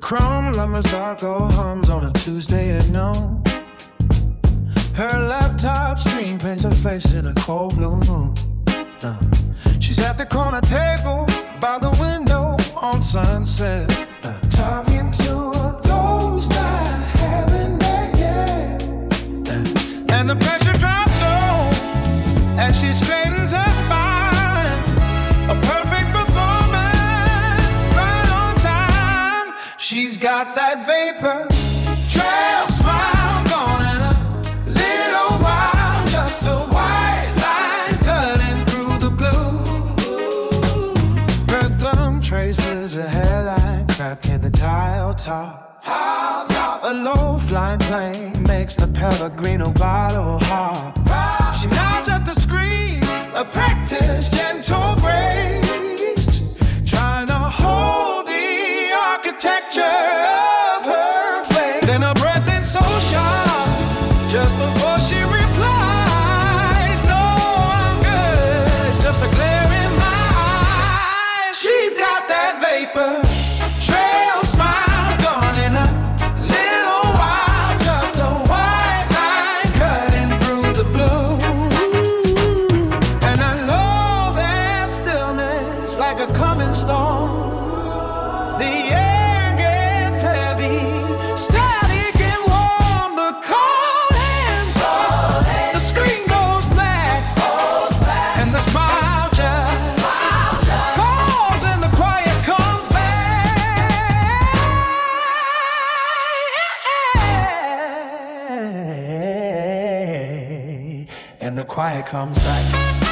Chrome Lamazargo hums on a Tuesday at noon. Her laptop screen paints her face in a cold blue moon. She's at the corner table by the window on Sunset, talking to a ghost I haven't met yet. And the pressure drops low as she straightens her spine. A perfect performance, right on time. She's got that vapor trail smile gone in a little while. Just a white line cutting through the blue. Her thumb traces a hairline crack in the tile top. A low-flying plane makes the Pellegrino bottle hop. She nods at the screen, a practice gentle grace, trying to hold the architecture of her face. Then her breath is so sharp, just before she replies, no, I'm good, it's just a glare in my eyes. She's got that vapor trail smile gone in a little while. Just a white line cutting through the blue. And I know that stillness like a coming storm. The air gets heavy, static and warm. The cold hands, the screen goes black, and the smile just falls and the quiet comes back. And the quiet comes back.